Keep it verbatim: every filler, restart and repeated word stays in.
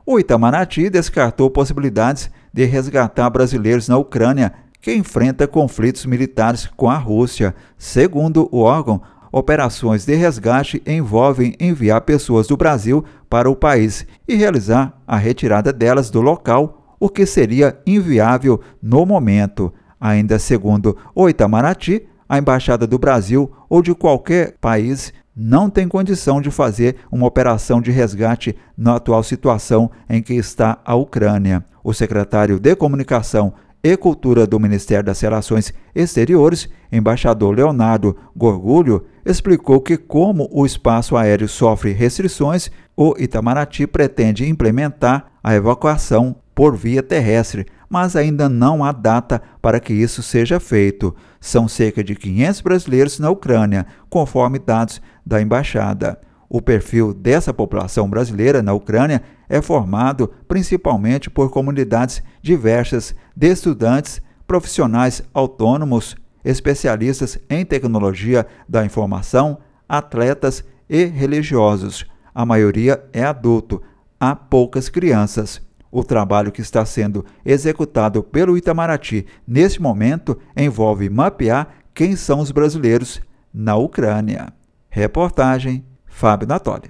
O Itamaraty descartou possibilidades de resgatar brasileiros na Ucrânia, que enfrenta conflitos militares com a Rússia. Segundo o órgão, operações de resgate envolvem enviar pessoas do Brasil para o país e realizar a retirada delas do local, o que seria inviável no momento. Ainda segundo o Itamaraty, a Embaixada do Brasil ou de qualquer país não tem condição de fazer uma operação de resgate na atual situação em que está a Ucrânia. O secretário de Comunicação e Cultura do Ministério das Relações Exteriores, embaixador Leonardo Gorgulho, explicou que, como o espaço aéreo sofre restrições, o Itamaraty pretende implementar a evacuação por via terrestre, mas ainda não há data para que isso seja feito. São cerca de quinhentos brasileiros na Ucrânia, conforme dados da embaixada. O perfil dessa população brasileira na Ucrânia é formado principalmente por comunidades diversas de estudantes, profissionais autônomos, especialistas em tecnologia da informação, atletas e religiosos. A maioria é adulto, há poucas crianças. O trabalho que está sendo executado pelo Itamaraty neste momento envolve mapear quem são os brasileiros na Ucrânia. Reportagem Fábio Natoli.